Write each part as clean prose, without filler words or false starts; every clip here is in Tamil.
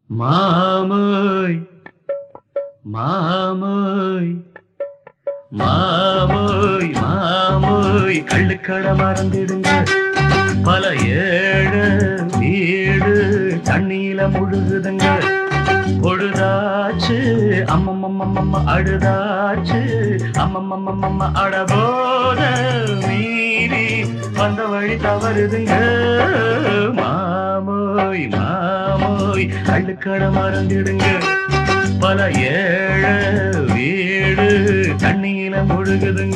மாமோய் மாமோய் மாமோய் மாமோய் கள்ளுக்கடை மறந்திடுங்க. பல ஏழு வீடு தண்ணியில முழுகுதுங்க. பொழுதாச்சு அம்மம்மம்மம்ம அழுதாச்சு அம்மம்மம்மம்ம அடபோத மீறி வந்த வழி தவறுதுங்க. மாமோய் மாமோய் கள்ளுக்கடை மறந்திடுங்க. பல ஏழு வீடு தண்ணியில முழுகுதுங்க.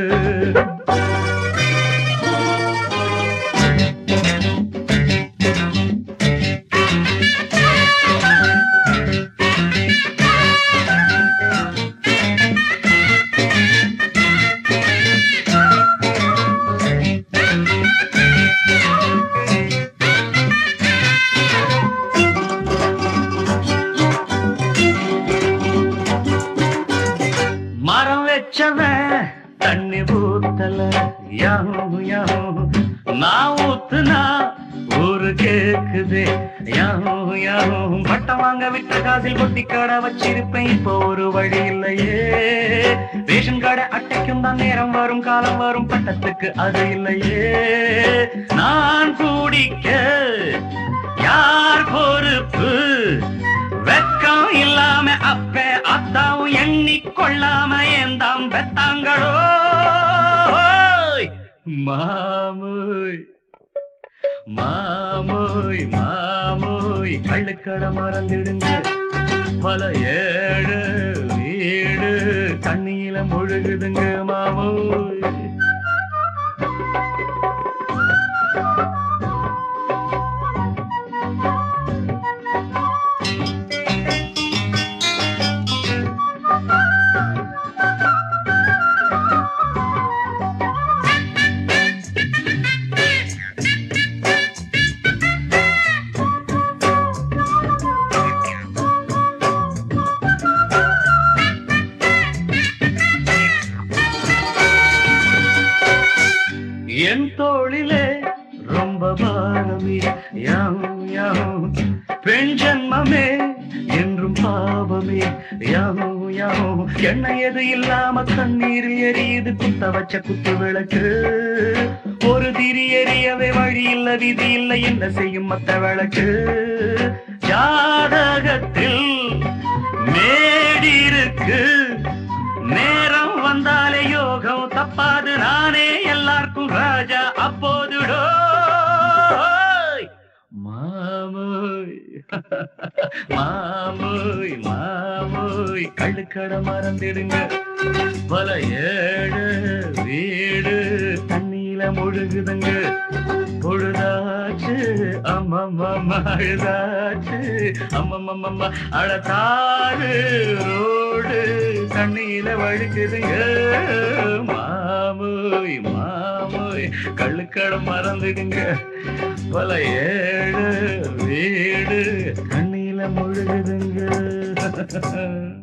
மரம் வச்சவன் தண்ணி ஊத்தல யாவும் யாவும் நான் ஊத்துனா ஊரு கேக்குது யாவும் யாவும். பட்டம் வாங்க விட்ட காசில் பொட்டி கடை வச்சிருப்பேன், இப்போ ஒரு வழி இல்லையே. ரேஷன் கடை அட்டைக்கும் தான் நேரம் வரும் காலம் வரும், பட்டத்துக்கு அது இல்லையே. நான் கூடிக்க யார் பொறுப்பு? வெக்கம் இல்லாம அப்ப அத்தாவும் எண்ணி கொள்ளாம ஏந்தாம் பெத்தாங்களோ. மாமோய் மாமோய் மாமோய் கள்ளுக்கடை மறந்திடுங்க. பல ஏழு வீடு தண்ணியில முழுகுதுங்க. மாமோய் என் தோளிலே ரொம்ப பாரமே யாவும் யாவும். பெண் ஜன்மமே என்றும் பாவமே யாவும் யாவும். எண்ணெய் எது இல்லாம கண்ணீரில் எரியுது குத்த வச்ச குத்து விளக்கு. ஒரு திரி எரியவே வழி இல்ல விதி இல்லை, என்ன செய்யும் மத்த விளக்கு? ஜாதகத்தில் மேடிருக்கு, நேரம் வந்தாலே யோகம் தப்பாது. நானே எல்லாருக்கும் ராஜா அப்போதுடோ. மாமோய் மாமோய் மாமோய் கள்ளுக்கடை மறந்திடுங்க. பல ஏழு வீடு தண்ணியில முழுகுதுங்க. பொழுதாச்சு அம்மம்மம்மா அழுதாச்சு அம்மம்மம்மா அழத்தாறு ரோடு தண்ணியில வழுக்குதுங்க. மாமோய் மாமோய் கள்ளுக்கடை மறந்துடுங்க. பல ஏழு வீடு தண்ணியில முழுகுதுங்க.